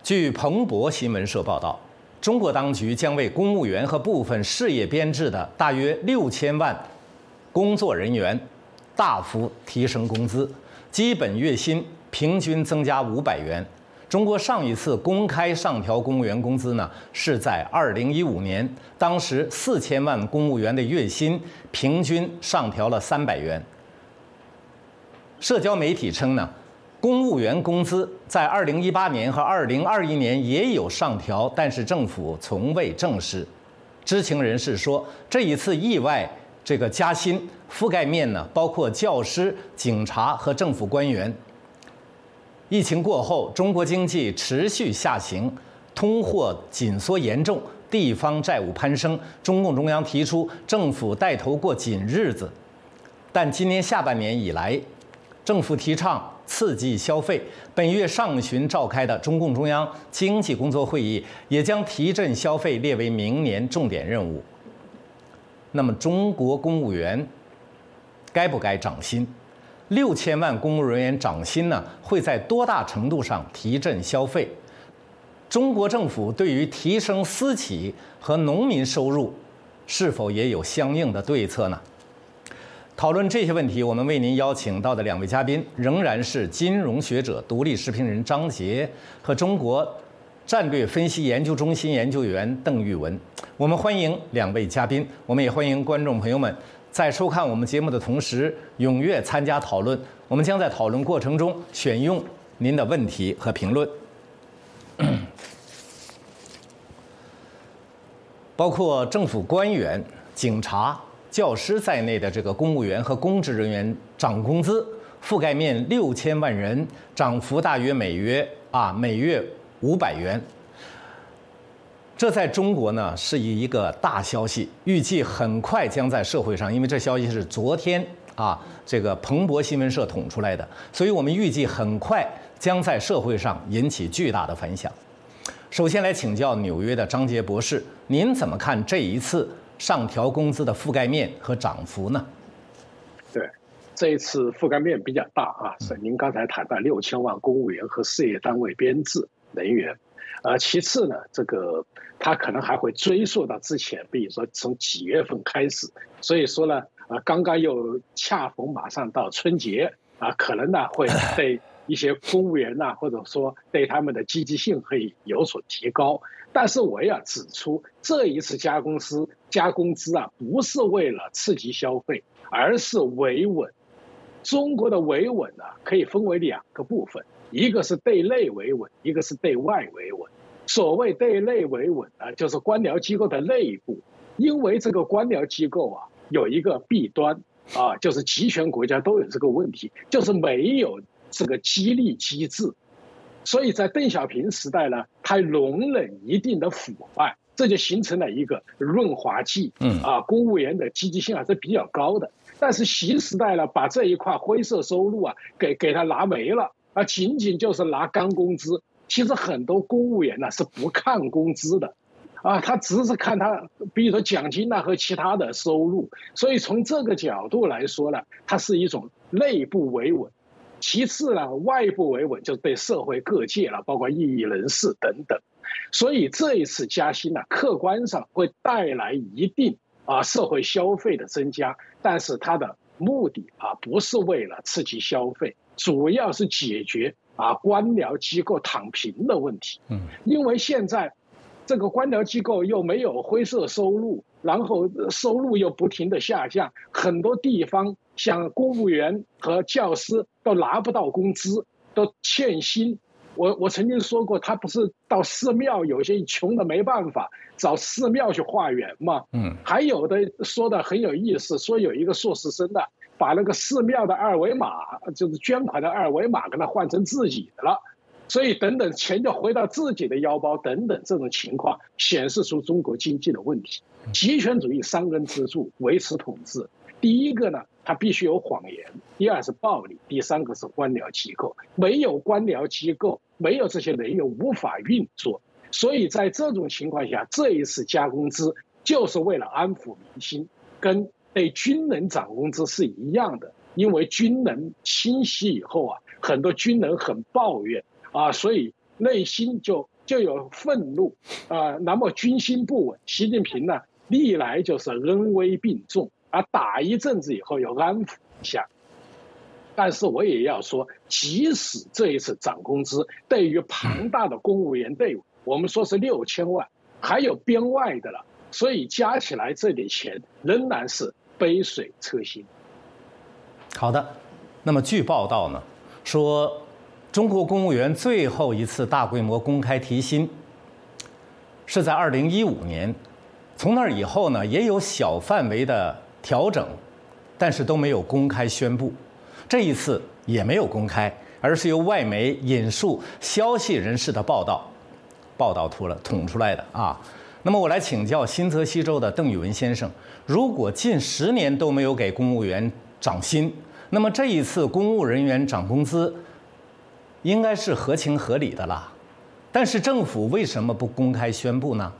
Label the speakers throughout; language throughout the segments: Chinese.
Speaker 1: 据彭博新闻社报道，中国当局将为公务员和部分事业编制的大约6000万工作人员大幅提升工资，基本月薪平均增加500元。中国上一次公开上调公务员工资呢，是在2015年，当时4000万公务员的月薪平均上调了300元。社交媒体称呢，公务员工资在2018年和2021年也有上调，但是政府从未证实。知情人士说，这一次意外加薪覆盖面呢，包括教师、警察和政府官员。疫情过后，中国经济持续下行，通货紧缩严重，地方债务攀升。中共中央提出政府带头过紧日子，但今年下半年以来，政府提倡刺激消费。本月上旬召开的中共中央经济工作会议也将提振消费列为明年重点任务。那么，中国公务员该不该涨薪？6000万公务人员涨薪呢，会在多大程度上提振消费？中国政府对于提升私企和农民收入，是否也有相应的对策呢？讨论这些问题，我们为您邀请到的2位嘉宾仍然是金融学者、独立时评人张杰和中国战略分析研究中心研究员邓玉文。我们欢迎2位嘉宾，我们也欢迎观众朋友们在收看我们节目的同时踊跃参加讨论。我们将在讨论过程中选用您的问题和评论。包括政府官员、警察、教师在内的公务员和公职人员涨工资，覆盖面6000万人，涨幅大约每月500元。这在中国呢是一个大消息，预计很快将在社会上，因为这消息是昨天彭博新闻社捅出来的，所以我们预计很快将在社会上引起巨大的反响。首先来请教纽约的张杰博士，您怎么看这一次上调工资的覆盖面和涨幅呢？
Speaker 2: 对，这一次覆盖面比较大啊，是您刚才谈到6000万公务员和事业单位编制人员。其次呢，它可能还会追溯到之前，比如说从几月份开始。所以说呢，刚刚又恰逢马上到春节可能呢会对一些公务员或者说对他们的积极性会有所提高。但是我也要指出，这一次加工资不是为了刺激消费，而是维稳。中国的维稳可以分为2个部分，一个是对内维稳，一个是对外维稳。所谓对内维稳就是官僚机构的内部，因为这个官僚机构有一个弊端就是集权国家都有这个问题，就是没有这个激励机制。所以在邓小平时代呢，它容忍一定的腐败，这就形成了一个润滑剂。公务员的积极性还是比较高的。但是习时代呢，把这一块灰色收入给它拿没了仅仅就是拿干工资。其实很多公务员是不看工资的他只是看他比如说奖金和其他的收入。所以从这个角度来说呢，它是一种内部维稳。其次呢，外部维稳就是对社会各界包括异议人士等等。所以这一次加薪客观上会带来一定社会消费的增加，但是它的目的不是为了刺激消费，主要是解决官僚机构躺平的问题。因为现在这个官僚机构又没有灰色收入，然后收入又不停的下降，很多地方像公务员和教师都拿不到工资，都欠薪。我曾经说过，他不是到寺庙，有些穷的没办法找寺庙去化缘嘛。还有的说的很有意思，说有一个硕士生把那个寺庙的二维码，就是捐款的二维码，给他换成自己的了，所以等等钱就回到自己的腰包，等等这种情况显示出中国经济的问题。极权主义3根支柱维持统治，第一个呢，它必须有谎言；第二是暴力；第3个是官僚机构。没有官僚机构，没有这些人员无法运作。所以在这种情况下，这一次加工资就是为了安抚民心，跟对军人涨工资是一样的。因为军人清洗以后很多军人很抱怨所以内心就就有愤怒那么军心不稳，习近平呢历来就是恩威并重，打一阵子以后又安抚一下。但是我也要说，即使这一次涨工资，对于庞大的公务员队伍，我们说是6000万，还有编外的了，所以加起来这点钱仍然是杯水车薪。
Speaker 1: 好的，那么据报道呢，说中国公务员最后一次大规模公开提薪是在2015年，从那以后呢，也有小范围的调整，但是都没有公开宣布。这一次也没有公开，而是由外媒引述消息人士的报道捅出来的啊。那么我来请教新泽西州的邓宇文先生，如果近10年都没有给公务员涨薪，那么这一次公务人员涨工资应该是合情合理的啦。但是政府为什么不公开宣布呢？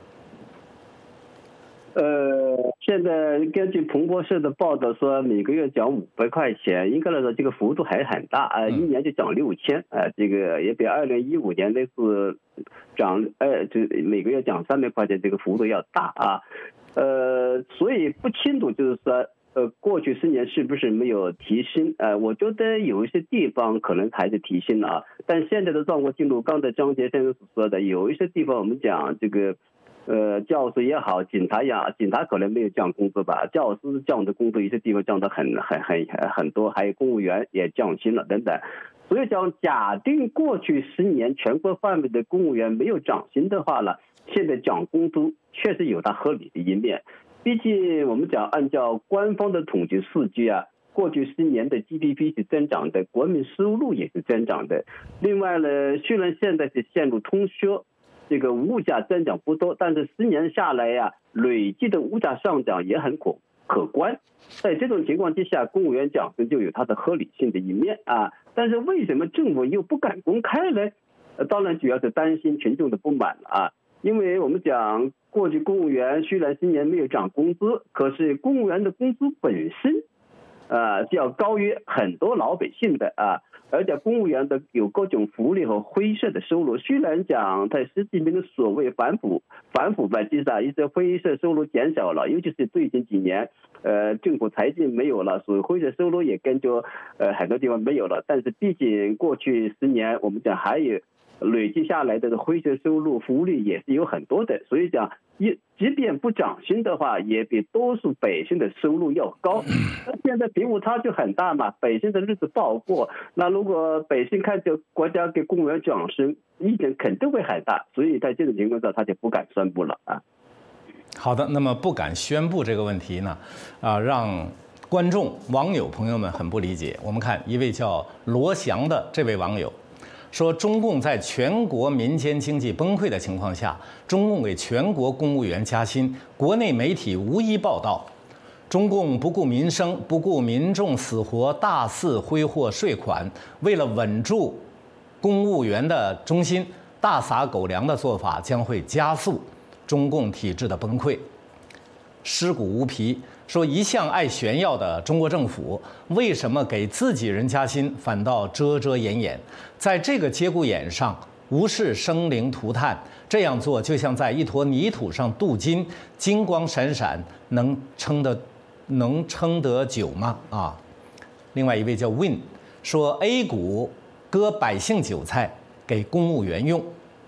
Speaker 3: 现在根据彭博社的报道说，每个月涨500块钱，应该来说这个幅度还很大啊，一年就涨6000啊，这个也比2015年那次涨就每个月涨300块钱这个幅度要大啊，所以不清楚就是说过去10年是不是没有提薪？我觉得有一些地方可能还是提薪了啊，但现在的状况进入刚才张杰先生所说的，有一些地方我们讲这个。教师也好，警察也好，警察可能没有降工资吧，教师降的工资，一些地方降得很多，还有公务员也降薪了等等。所以讲，假定过去10年全国范围的公务员没有涨薪的话呢，现在涨工资确实有它合理的一面。毕竟我们讲，按照官方的统计数据啊，过去10年的 GDP 是增长的，国民收入也是增长的。另外呢，虽然现在是陷入通缩。这个物价增长不多，但是10年下来呀，累计的物价上涨也很可观。在这种情况之下，公务员涨薪就有它的合理性的一面啊。但是为什么政府又不敢公开呢？当然主要是担心群众的不满了啊。因为我们讲过去公务员虽然今年没有涨工资，可是公务员的工资本身是要高于很多老百姓的啊。而且公务员的有各种福利和灰色的收入，虽然讲在习近平的所谓反腐败之下，一些灰色收入减少了，尤其是最近几年，政府财政没有了，所以灰色收入也跟着很多地方没有了。但是毕竟过去10年，我们讲还有累计下来的灰色收入福利也是有很多的，所以讲即便不涨薪的话，也比多数百姓的收入要高。那现在贫富差距很大嘛，百姓的日子不好过。那如果百姓看着国家给公务员涨薪，意见肯定会很大。所以在这种情况下，他就不敢宣布了啊。
Speaker 1: 好的，那么不敢宣布这个问题呢，让观众网友朋友们很不理解。我们看一位叫罗翔的这位网友。说中共在全国民间经济崩溃的情况下，中共给全国公务员加薪，国内媒体无一报道。中共不顾民生，不顾民众死活，大肆挥霍税款，为了稳住公务员的中心，大撒狗粮的做法将会加速中共体制的崩溃。尸骨无皮说，一向爱炫耀的中国政府，为什么给自己人加薪反倒遮遮掩掩，在这个节骨眼上无视生灵涂炭？这样做就像在一坨泥土上镀金，金光闪闪，能撑得久吗？啊！另外一位叫 Win 说 ，A 股割百姓韭菜给公务员用。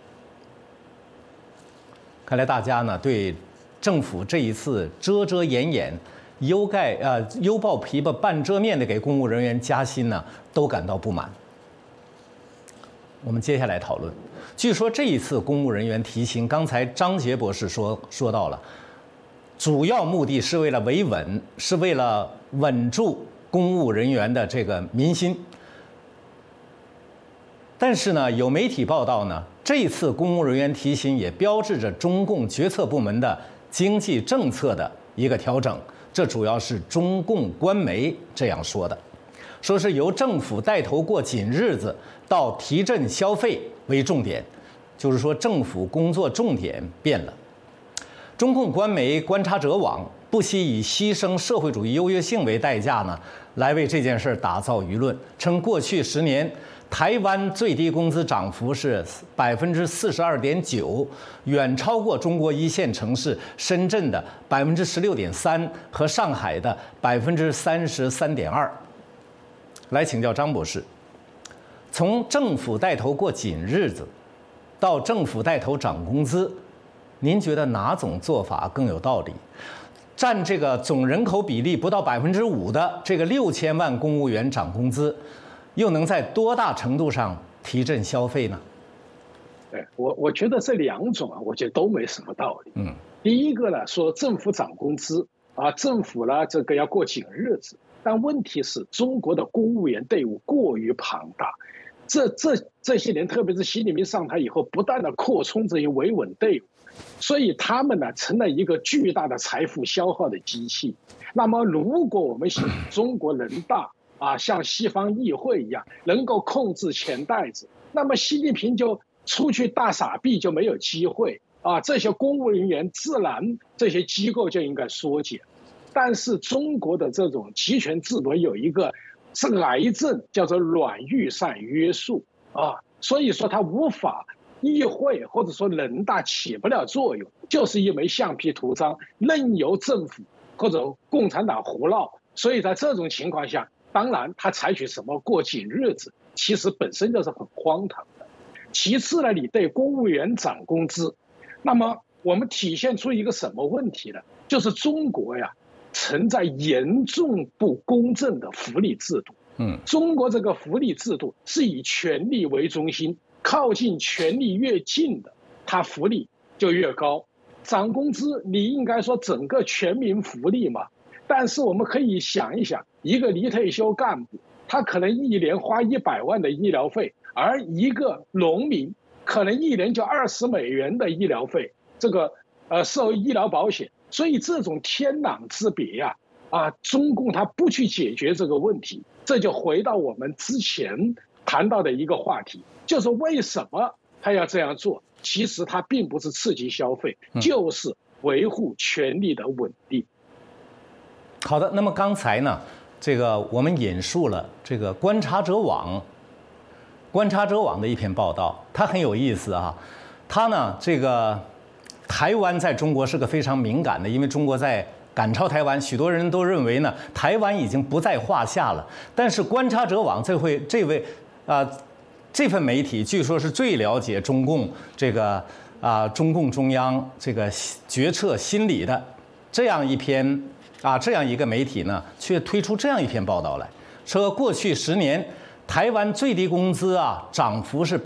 Speaker 1: 看来大家呢对政府这一次遮遮掩掩、犹抱琵琶半遮面的给公务人员加薪呢，都感到不满。我们接下来讨论，据说这一次公务人员提薪，刚才张杰博士说到了，主要目的是为了维稳，是为了稳住公务人员的这个民心。但是呢，有媒体报道呢，这一次公务人员提薪也标志着中共决策部门的经济政策的一个调整，这主要是中共官媒这样说的，说是由政府带头过紧日子到提振消费为重点，就是说政府工作重点变了。中共官媒观察者网不惜以牺牲社会主义优越性为代价呢，来为这件事打造舆论，称过去10年台湾最低工资涨幅是42.9%，远超过中国一线城市深圳的16.3%和上海的33.2%。来请教张博士，从政府带头过紧日子，到政府带头涨工资，您觉得哪种做法更有道理？占这个总人口比例不到5%的这个6000万公务员涨工资，又能在多大程度上提振消费呢？
Speaker 2: 我觉得这两种啊，我觉得都没什么道理。第一个呢，说政府涨工资啊，政府呢这个要过紧日子，但问题是中国的公务员队伍过于庞大，这些年，特别是习近平上台以后，不断的扩充这些维稳队伍。所以他们呢成了一个巨大的财富消耗的机器。那么，如果我们想中国人大啊像西方议会一样能够控制钱袋子，那么习近平就出去大撒币就没有机会啊。这些公务人员自然这些机构就应该缩减。但是中国的这种集权制度有一个是癌症，叫做软预算约束啊，所以说它无法。议会或者说人大起不了作用，就是一枚橡皮图章，任由政府或者共产党胡闹。所以在这种情况下，当然他采取什么过紧日子，其实本身就是很荒唐的。其次呢，你对公务员涨工资，那么我们体现出一个什么问题呢？就是中国呀存在严重不公正的福利制度。中国这个福利制度是以权力为中心。靠近权力越近的，它福利就越高。涨工资，你应该说整个全民福利嘛。但是我们可以想一想，一个离退休干部，他可能一年花100万的医疗费，而一个农民可能一年就20美元的医疗费，这个受医疗保险。所以这种天壤之别呀，中共他不去解决这个问题，这就回到我们之前谈到的一个话题。就是为什么他要这样做？其实他并不是刺激消费，就是维护权力的稳定。
Speaker 1: 好的，那么刚才呢，这个我们引述了这个观察者网的一篇报道，它很有意思啊。它呢，这个台湾在中国是个非常敏感的，因为中国在赶超台湾，许多人都认为呢，台湾已经不在话下了。但是观察者网这份媒体据说是最了解中共中共中央这个决策心理的这样一个媒体呢，却推出这样一篇报道来，说过去10年台湾最低工资涨幅是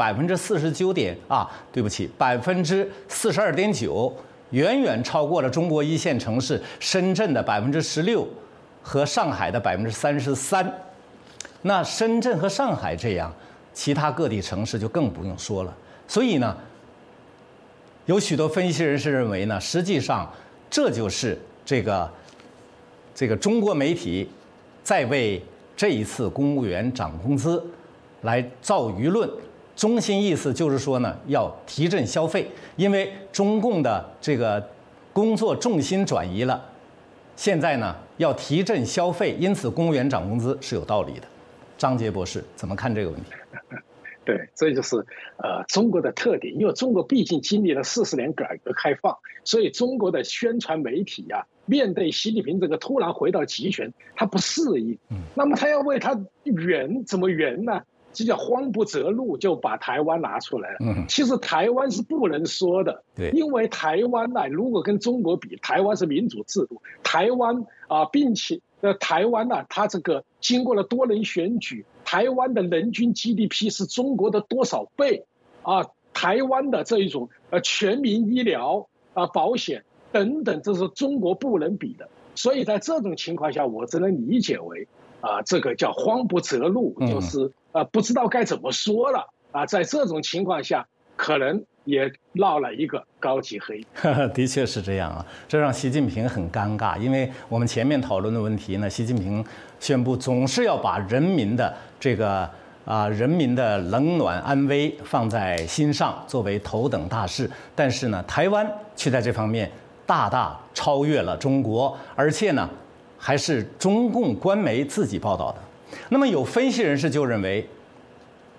Speaker 1: 42.9%，远远超过了中国一线城市深圳的16%和上海的33%。那深圳和上海这样。其他各地城市就更不用说了。所以呢，有许多分析人士认为呢，实际上这就是这个中国媒体在为这一次公务员涨工资来造舆论，中心意思就是说呢，要提振消费，因为中共的这个工作重心转移了，现在呢要提振消费，因此公务员涨工资是有道理的。张杰博士怎么看这个问题？
Speaker 2: 对，这就是中国的特点，因为中国毕竟经历了40年改革开放，所以中国的宣传媒体面对习近平这个突然回到集权，他不适应。那么他要为他圆，怎么圆呢？这叫慌不择路，就把台湾拿出来了。其实台湾是不能说的，因为台湾呢，如果跟中国比，台湾是民主制度，台湾并且台湾呢，它这个经过了多轮选举，台湾的人均 GDP 是中国的多少倍台湾的这一种全民医疗保险等等，这是中国不能比的。所以在这种情况下，我只能理解为这个叫慌不择路，就是不知道该怎么说了在这种情况下，可能也落了一个高级黑。
Speaker 1: 的确是这样这让习近平很尴尬，因为我们前面讨论的问题呢，习近平宣布总是要把人民的人民的冷暖安危放在心上，作为头等大事。但是呢，台湾却在这方面大大超越了中国，而且呢，还是中共官媒自己报道的。那么有分析人士就认为，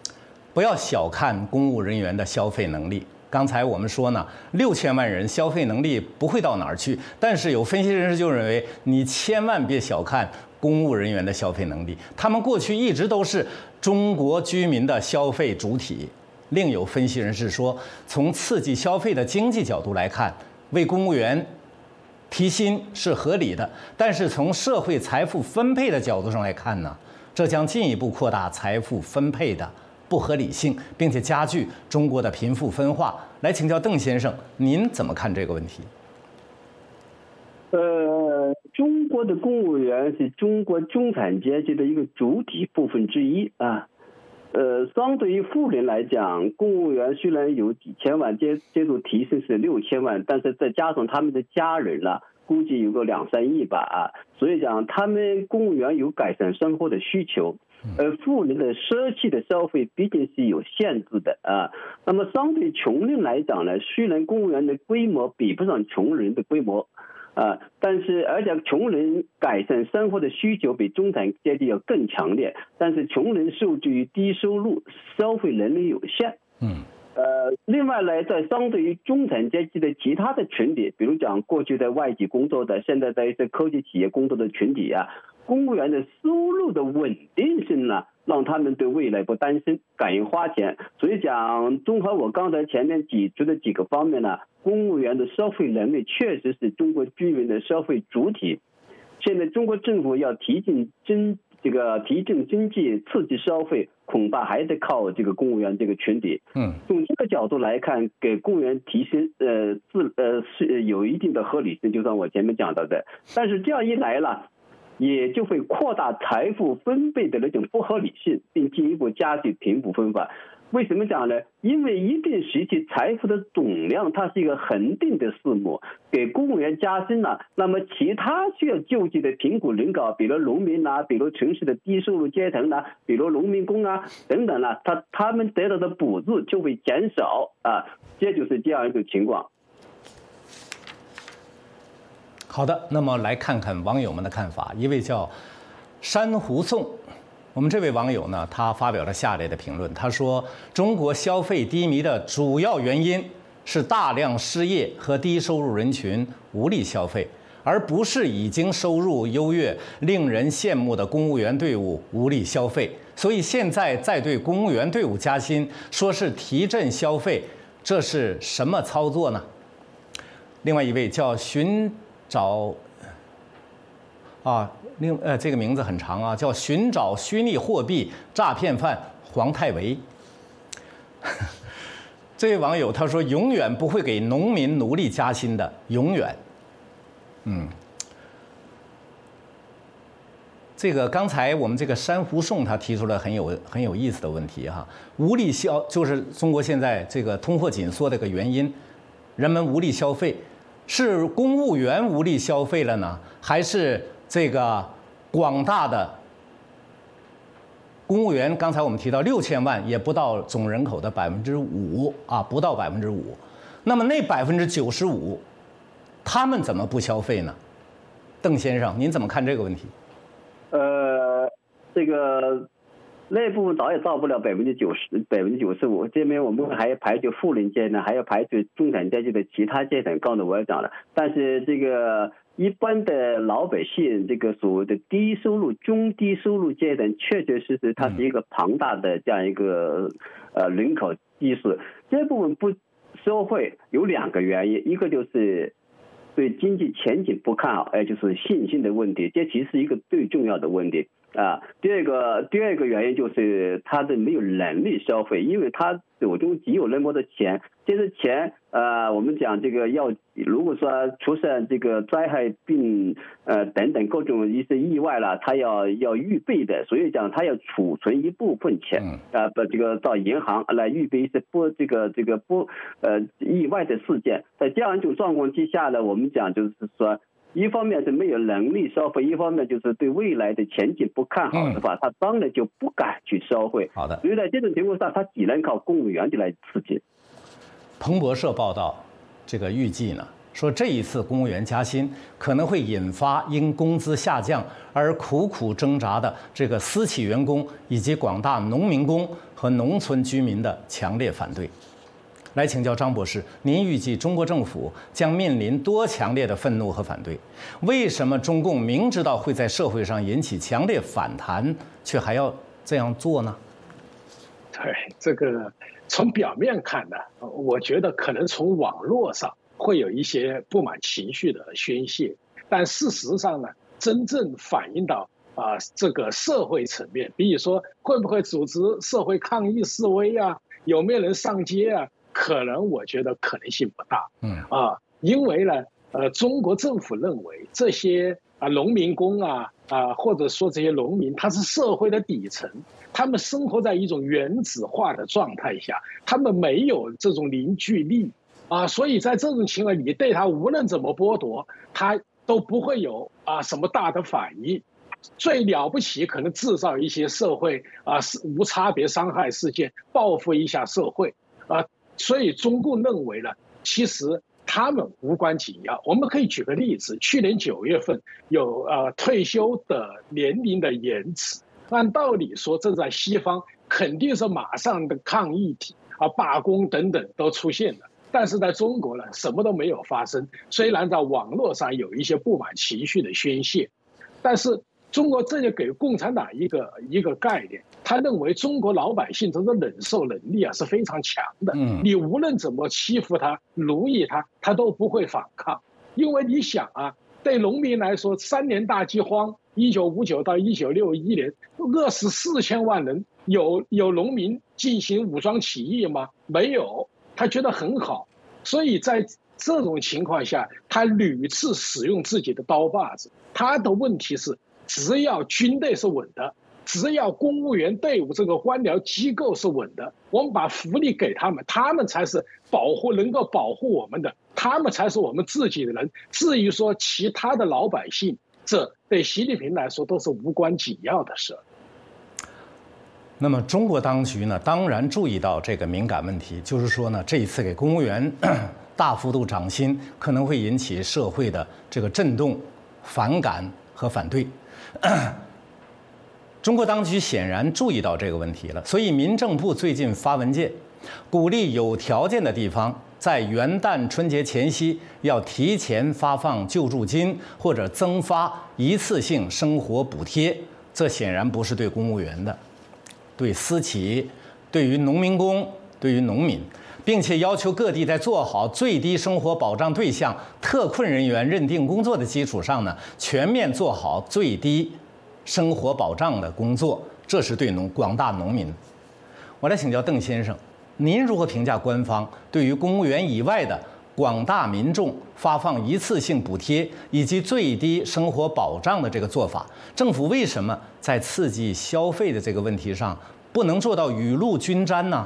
Speaker 1: 不要小看公务人员的消费能力。刚才我们说呢，6000万人消费能力不会到哪儿去，但是有分析人士就认为，你千万别小看公务人员的消费能力，他们过去一直都是中国居民的消费主体。另有分析人士说，从刺激消费的经济角度来看，为公务员提薪是合理的，但是从社会财富分配的角度上来看呢，这将进一步扩大财富分配的不合理性，并且加剧中国的贫富分化。来请教邓先生，您怎么看这个问题？
Speaker 3: 中国的公务员是中国中产阶级的一个主体部分之一啊。相对于富人来讲，公务员虽然有几千万，接受提升是6000万，但是再加上他们的家人了，估计有个2、3亿吧啊。所以讲，他们公务员有改善生活的需求，富人的奢侈的消费毕竟是有限制的啊。那么相对穷人来讲呢，虽然公务员的规模比不上穷人的规模。但是而且穷人改善生活的需求比中产阶级要更强烈，但是穷人受制于低收入，消费能力有限。另外呢，在相对于中产阶级的其他的群体，比如讲过去在外企工作的，现在在一些科技企业工作的群体啊，公务员的收入的稳定性呢，让他们对未来不担心，敢于花钱。所以讲，综合我刚才前面举出的几个方面呢，公务员的消费能力确实是中国居民的消费主体。现在中国政府要提振经济、刺激消费，恐怕还得靠这个公务员这个群体。从这个角度来看，给公务员提升是有一定的合理性，就像我前面讲到的。但是这样一来了，也就会扩大财富分配的那种不合理性，并进一步加剧贫富分化。为什么讲呢？因为一定时期财富的总量它是一个恒定的数目，给公务员加薪了，那么其他需要救济的贫苦人口，比如农民啊，比如城市的低收入阶层啊，比如农民工啊等等啊，他们得到的补助就会减少啊，这就是这样一种情况。
Speaker 1: 好的，那么来看看网友们的看法。一位叫珊瑚颂，我们这位网友呢，他发表了下列的评论。他说，中国消费低迷的主要原因是大量失业和低收入人群无力消费，而不是已经收入优越、令人羡慕的公务员队伍无力消费。所以现在再对公务员队伍加薪，说是提振消费，这是什么操作呢？另外一位叫寻找这个名字很长啊，叫寻找虚拟货币诈骗犯黄泰维。这位网友他说，永远不会给农民奴隶加薪的，永远。这个刚才我们这个珊瑚颂他提出了很有意思的问题哈，无力就是中国现在这个通货紧缩的一个原因，人们无力消费。是公务员无力消费了呢，还是这个广大的公务员？刚才我们提到6000万，也不到总人口的5%啊，不到5%。那么那95%，他们怎么不消费呢？邓先生，您怎么看这个问题？
Speaker 3: 这个那部分早也到不了95%。这边我们还排除富人阶层，还要排除中产阶级的其他阶层。刚才我也讲了，但是这个一般的老百姓，这个所谓的低收入、中低收入阶层，确确实实它是一个庞大的这样一个人口基数。这部分不消费有2个原因，一个就是对经济前景不看好，就是信心的问题，这其实是一个最重要的问题。第二个原因就是他的没有能力消费，因为他手中只有那么多钱，这些钱我们讲这个如果说出现这个灾害病等等各种一些意外了，他要预备的，所以讲他要储存一部分钱这个到银行来预备一些意外的事件。在这样一种状况之下呢，我们讲就是说，一方面是没有能力消费，一方面就是对未来的前景不看好的话，他当然就不敢去消费。
Speaker 1: 好的，
Speaker 3: 所以在这种情况下，他只能靠公务员就来刺激。
Speaker 1: 彭博社报道，这个预计呢， 说这一次公务员加薪可能会引发因工资下降而苦苦挣扎的这个私企员工以及广大农民工和农村居民的强烈反对。来请教张博士，您预计中国政府将面临多强烈的愤怒和反对？为什么中共明知道会在社会上引起强烈反弹，却还要这样做呢？
Speaker 2: 对，这个从表面看呢，我觉得可能从网络上会有一些不满情绪的宣泄，但事实上呢，真正反映到这个社会层面，比如说会不会组织社会抗议示威啊，有没有人上街啊？可能我觉得可能性不大，因为呢，中国政府认为这些农民工或者说这些农民，他是社会的底层，他们生活在一种原子化的状态下，他们没有这种凝聚力所以在这种情况，你对他无论怎么剥夺，他都不会有什么大的反应，最了不起可能制造一些社会无差别伤害事件，报复一下社会所以中共认为呢，其实他们无关紧要。我们可以举个例子，去年9月份有退休的年龄的延迟，按道理说这在西方肯定是马上的抗议罢工等等都出现了，但是在中国呢，什么都没有发生。虽然在网络上有一些不满情绪的宣泄，但是中国这就给共产党一个概念，他认为中国老百姓这种忍受能力是非常强的。你无论怎么欺负他、奴役他，他都不会反抗。因为你想对农民来说，3年大饥荒，1959到1961年，饿死4000万人，有农民进行武装起义吗？没有，他觉得很好。所以在这种情况下，他屡次使用自己的刀把子。他的问题是，只要军队是稳的，只要公务员队伍这个官僚机构是稳的，我们把福利给他们，他们才是能够保护我们的，他们才是我们自己的人。至于说其他的老百姓，这对习近平来说都是无关紧要的事。
Speaker 1: 那么中国当局呢，当然注意到这个敏感问题，就是说呢，这一次给公务员大幅度涨薪，可能会引起社会的这个震动、反感和反对。中国当局显然注意到这个问题了，所以民政部最近发文件，鼓励有条件的地方在元旦、春节前夕要提前发放救助金或者增发一次性生活补贴。这显然不是对公务员的，对私企、对于农民工、对于农民，并且要求各地在做好最低生活保障对象特困人员认定工作的基础上呢，全面做好最低生活保障的工作，这是对广大农民。我来请教邓先生，您如何评价官方对于公务员以外的广大民众发放一次性补贴以及最低生活保障的这个做法？政府为什么在刺激消费的这个问题上不能做到雨露均沾呢？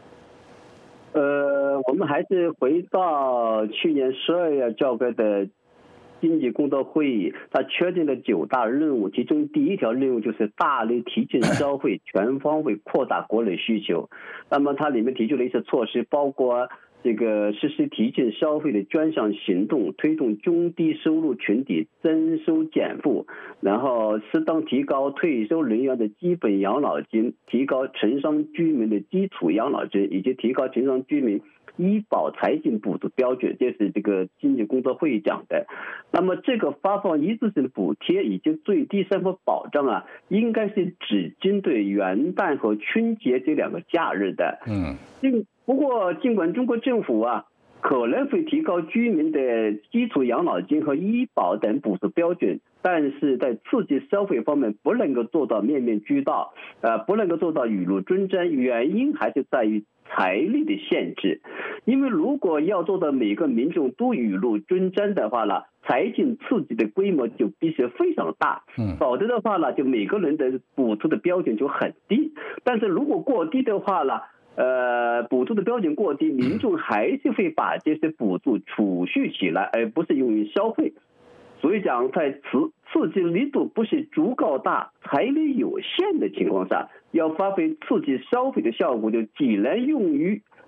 Speaker 3: 我们还是回到去年12月召开的经济工作会议，它确定了9大任务，其中第1条任务就是大力提振消费，全方位扩大国内需求。那么它里面提出了一些措施，包括这个实施提振消费的专项行动，推动中低收入群体增收减负，然后适当提高退休人员的基本养老金，提高城乡居民的基础养老金，以及提高城乡居民医保财政补助标准，这是这个经济工作会议讲的。那么这个发放一次性补贴以及最低生活保障应该是只针对元旦和春节这2个假日的。不过尽管中国政府可能会提高居民的基础养老金和医保等补助标准，但是在刺激消费方面不能够做到面面俱到，不能够做到雨露均沾，原因还是在于财力的限制。因为如果要做到每个民众都雨露均沾的话呢，财政刺激的规模就必须非常大，否则的话呢，就每个人的补助的标准就很低。但是如果过低的话呢，补助的标准过低，民众还是会把这些补助储蓄起来，而不是用于消费。所以讲，在刺激力度不是足够大、财力有限的情况下，要发挥刺激消费的效果，就只能用于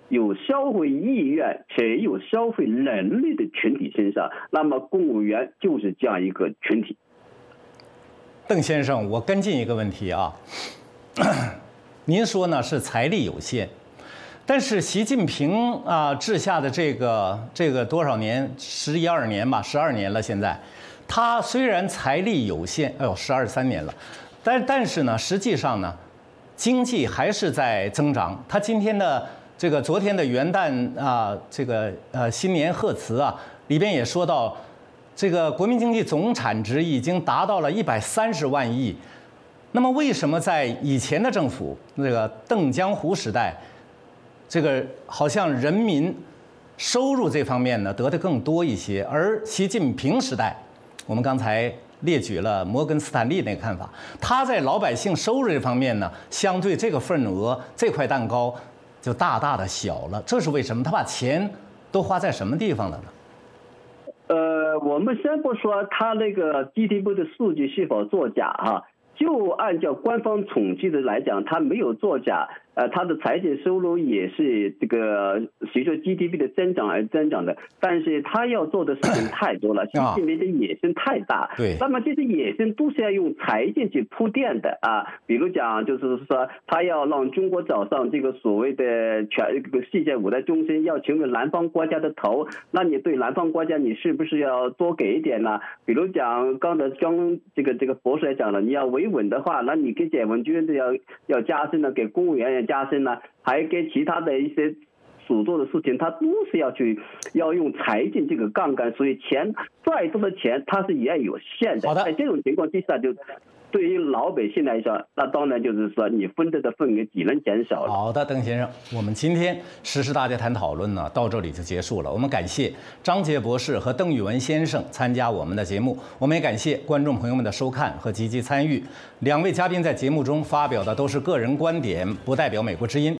Speaker 3: 有消费意愿且有消费能力的群体身上，那么公务员就是这样一个群体。
Speaker 1: 邓先生，我跟进一个问题啊，您说呢是财力有限，但是习近平治下的这个多少年，11、12年吧，12年了，现在他虽然财力有限，12、13年了，但是呢，实际上呢，经济还是在增长。他今天的昨天的元旦新年贺词啊，里边也说到，这个国民经济总产值已经达到了130万亿。那么为什么在以前的政府邓江湖时代，这个好像人民收入这方面呢得的更多一些，而习近平时代，我们刚才列举了摩根斯坦利那个看法，他在老百姓收入这方面呢，相对这个份额这块蛋糕就大大的小了，这是为什么？他把钱都花在什么地方了呢？
Speaker 3: 我们先不说他那个 GDP 的数据是否作假哈，就按照官方统计的来讲，他没有作假。它的财政收入也是这个随着 GDP 的增长而增长的，但是他要做的事情太多了，习近平的野心太大。
Speaker 1: 对，
Speaker 3: 那么这些野心都是要用财政去铺垫的啊。比如讲，就是说他要让中国找上这个所谓的世界五大中心，要成为南方国家的头，那你对南方国家你是不是要多给一点呢？比如讲，刚这个博士也讲了，你要维稳的话，那你给解放军的要加薪呢，给公务员加薪呢，还给其他的一些所做的事情，他都是要用财政这个杠杆，所以再多的钱，它是也有限的。在这种情况之下，就对于老百姓来说，那当然就是说你分得的份额只能减少了。
Speaker 1: 好的，邓先生，我们今天时事大家谈讨论呢，到这里就结束了。我们感谢张杰博士和邓玉文先生参加我们的节目，我们也感谢观众朋友们的收看和积极参与。两位嘉宾在节目中发表的都是个人观点，不代表美国之音。